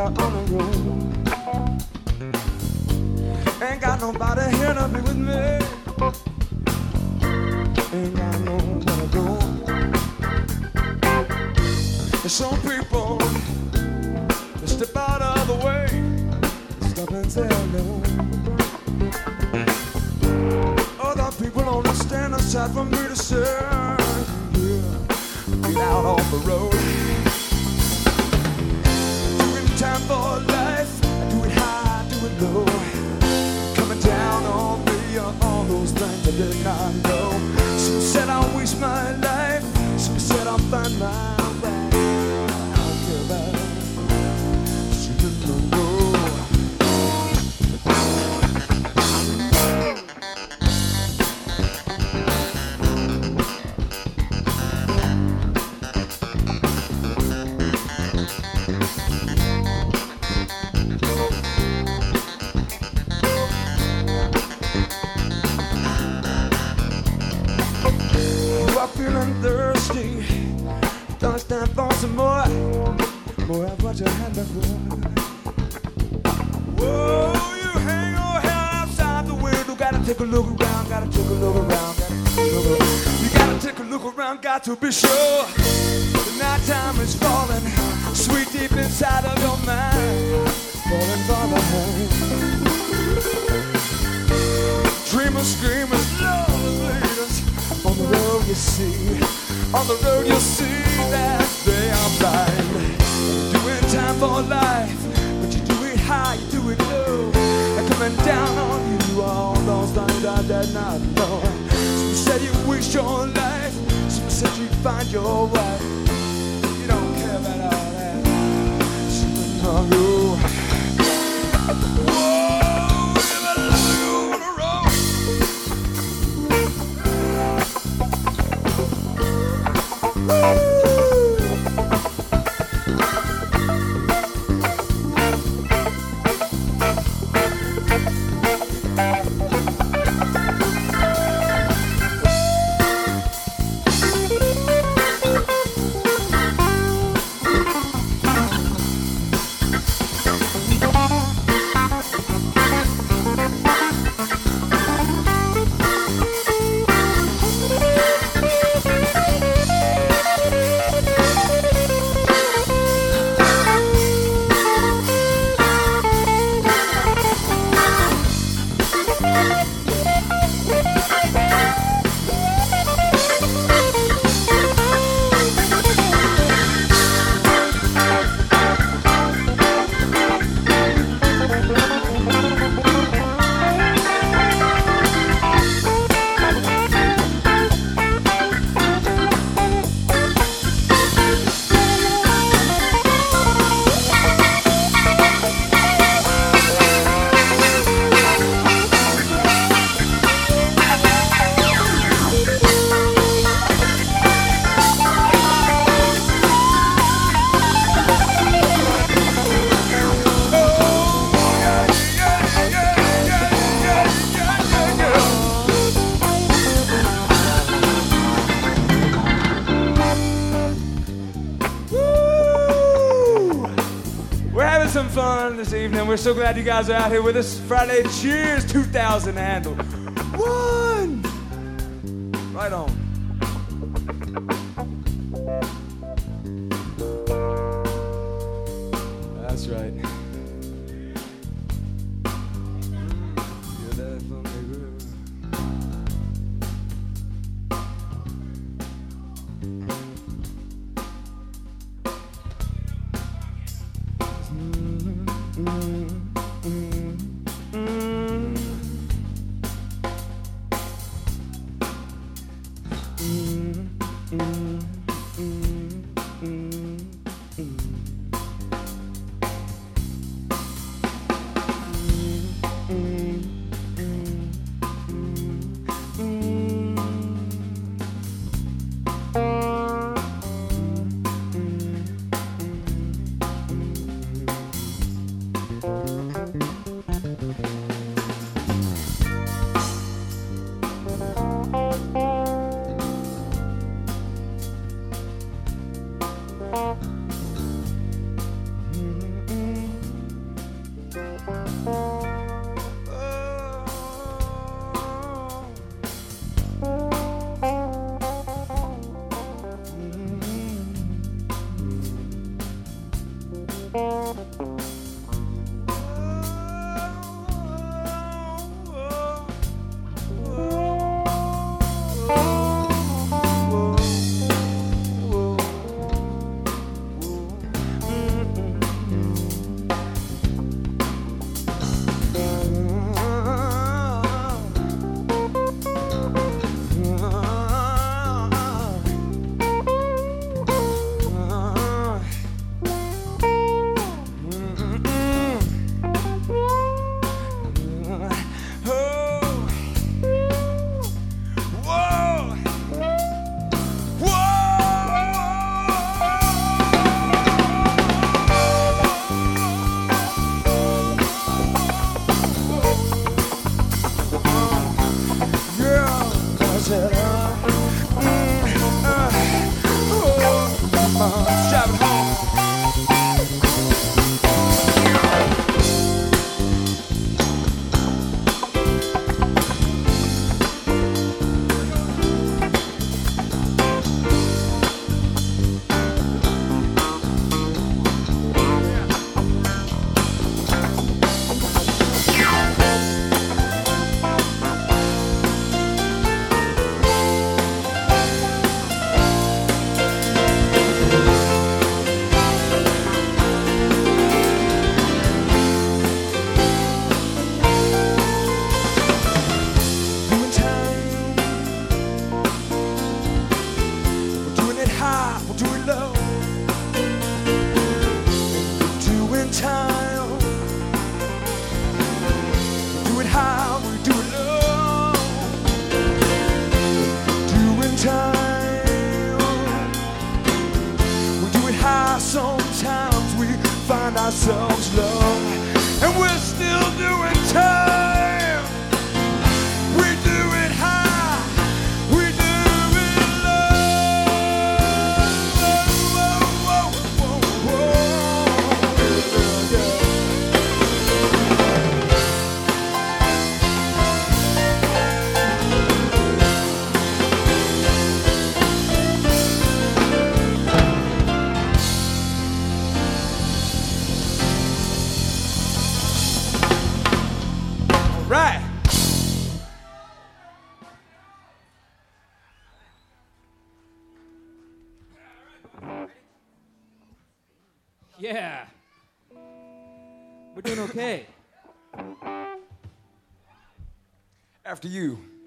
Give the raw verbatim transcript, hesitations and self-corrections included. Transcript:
on the road. Ain't got nobody here to be with me. Ain't got nowhere to go. There's some people that step out of the way, stop and say hello. Other people only stand aside for me to say, yeah, get out on the road. Doing time for life, I do it high, I do it low. Coming down on me, all those things I did not know. Some said I'll waste my life, some said I'll find my way. I don't care about it. She didn't know. Feeling thirsty, don't stand for some more, more of what you had before. Whoa, you hang your head outside the window, gotta take a look around, gotta take a look around, gotta take a look around. You gotta take a look around, got to be sure the night time is falling, sweet deep inside of your mind, falling for the home. Dreamers, screamers, lovers, leaders. On the road you see, on the road you'll see that they are blind. Doing time for life, but you do it high, you do it low. And coming down on you, all those things I did not know. Some said you waste your life, some said you find your wife. You don't care about all that. Some know you. Whoa. Some fun this evening. We're so glad you guys are out here with us. Friday Cheers two thousand handle. One! Right on. That's right. You're that funny girl. ourselves love, and we're still doing time. We do it high, we do it low. Whoa, whoa, whoa, whoa, yeah. Right. Yeah. We're doing okay. After you.